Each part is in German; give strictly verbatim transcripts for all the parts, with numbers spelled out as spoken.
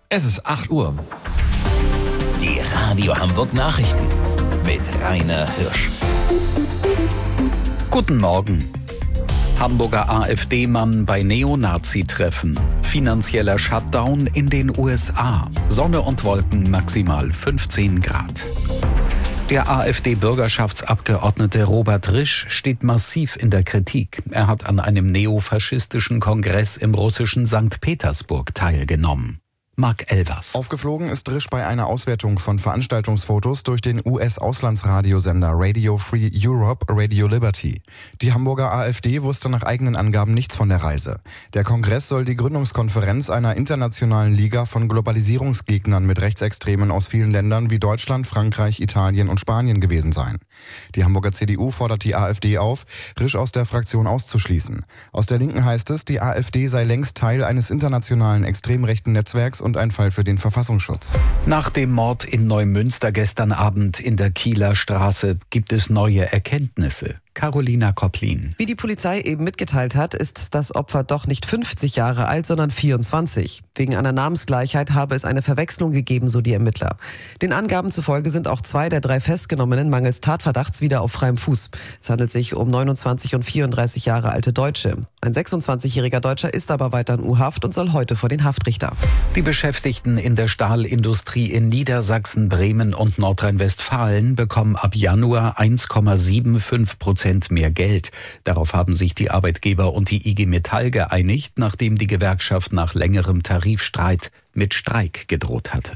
Es ist acht Uhr. Die Radio Hamburg Nachrichten mit Rainer Hirsch. Guten Morgen. Hamburger AfD-Mann bei Neonazi-Treffen. Finanzieller Shutdown in den U S A. Sonne und Wolken maximal fünfzehn Grad. Der AfD-Bürgerschaftsabgeordnete Robert Risch steht massiv in der Kritik. Er hat an einem neofaschistischen Kongress im russischen Sankt Petersburg teilgenommen. Marc Elvers. Aufgeflogen ist Risch bei einer Auswertung von Veranstaltungsfotos durch den U S-Auslandsradiosender Radio Free Europe, Radio Liberty. Die Hamburger AfD wusste nach eigenen Angaben nichts von der Reise. Der Kongress soll die Gründungskonferenz einer internationalen Liga von Globalisierungsgegnern mit Rechtsextremen aus vielen Ländern wie Deutschland, Frankreich, Italien und Spanien gewesen sein. Die Hamburger C D U fordert die AfD auf, Risch aus der Fraktion auszuschließen. Aus der Linken heißt es, die AfD sei längst Teil eines internationalen extrem rechten Netzwerks und ein Fall für den Verfassungsschutz. Nach dem Mord in Neumünster gestern Abend in der Kieler Straße gibt es neue Erkenntnisse. Carolina Kopplin. Wie die Polizei eben mitgeteilt hat, ist das Opfer doch nicht fünfzig Jahre alt, sondern vierundzwanzig. Wegen einer Namensgleichheit habe es eine Verwechslung gegeben, so die Ermittler. Den Angaben zufolge sind auch zwei der drei Festgenommenen mangels Tatverdachts wieder auf freiem Fuß. Es handelt sich um neunundzwanzig und vierunddreißig Jahre alte Deutsche. Ein sechsundzwanzigjähriger Deutscher ist aber weiter in U-Haft und soll heute vor den Haftrichter. Die Beschäftigten in der Stahlindustrie in Niedersachsen, Bremen und Nordrhein-Westfalen bekommen ab Januar eins Komma fünfundsiebzig Prozent mehr Geld. Darauf haben sich die Arbeitgeber und die I G Metall geeinigt, nachdem die Gewerkschaft nach längerem Tarifstreit mit Streik gedroht hatte.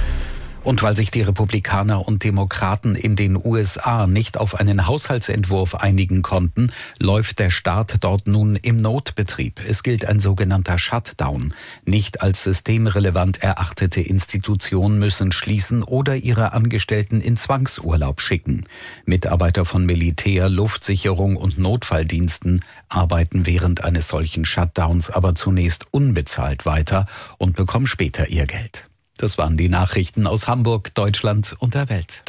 Und weil sich die Republikaner und Demokraten in den U S A nicht auf einen Haushaltsentwurf einigen konnten, läuft der Staat dort nun im Notbetrieb. Es gilt ein sogenannter Shutdown. Nicht als systemrelevant erachtete Institutionen müssen schließen oder ihre Angestellten in Zwangsurlaub schicken. Mitarbeiter von Militär, Luftsicherung und Notfalldiensten arbeiten während eines solchen Shutdowns aber zunächst unbezahlt weiter und bekommen später ihr Geld. Das waren die Nachrichten aus Hamburg, Deutschland und der Welt.